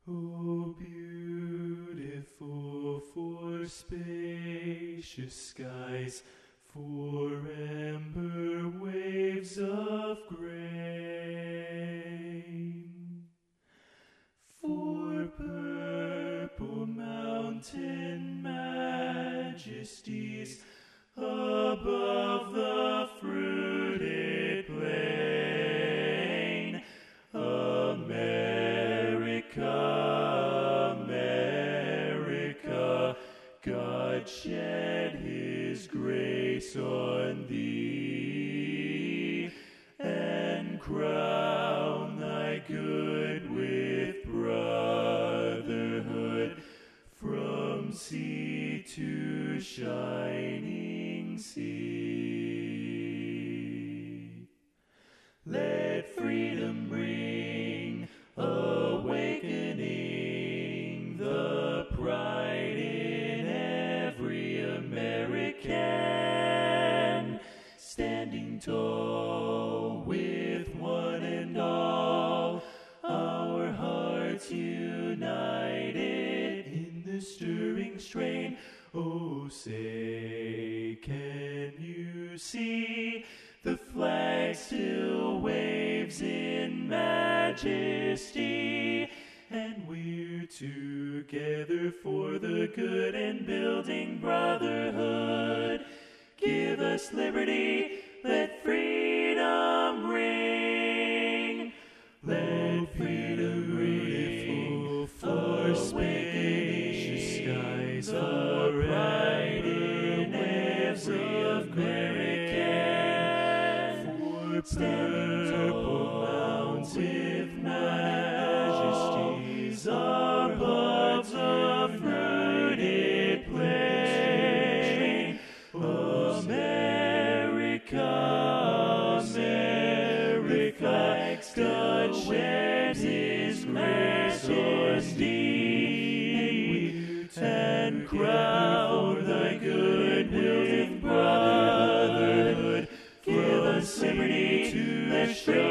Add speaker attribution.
Speaker 1: Oh, beautiful for spacious skies, for amber waves of grain, for purple mountain majesties above the fruited plain. America, America, God shed his grace on thee, and crown thy good with brotherhood from sea to shining sea. Let freedom bring awakening, the pride in every American, standing tall with one and all, our hearts united in the stirring strain. Oh, say, can you see the flag still waves in majesty? And we're together for the good and building brotherhood. Give us liberty, let freedom ring. Let freedom ring for spacious skies, the pride in every American, for purple mountains with majesties above the fruited plain. America, America, God sheds his majesty, and crown thy good with brotherhood. Give us liberty to the